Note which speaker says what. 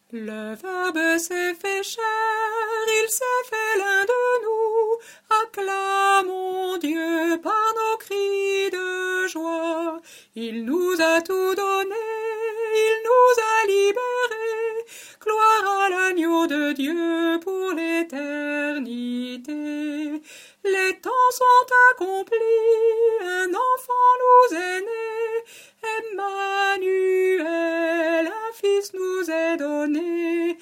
Speaker 1: Le Verbe s'est fait chair, il s'est fait l'un de nous. Acclamons Dieu par nos cris de joie. Il nous a tout donné, il nous a libérés. Gloire à l'agneau de Dieu pour l'éternité. Les temps sont accomplis, un enfant nous est né. Emmanuel, un fils nous est donné.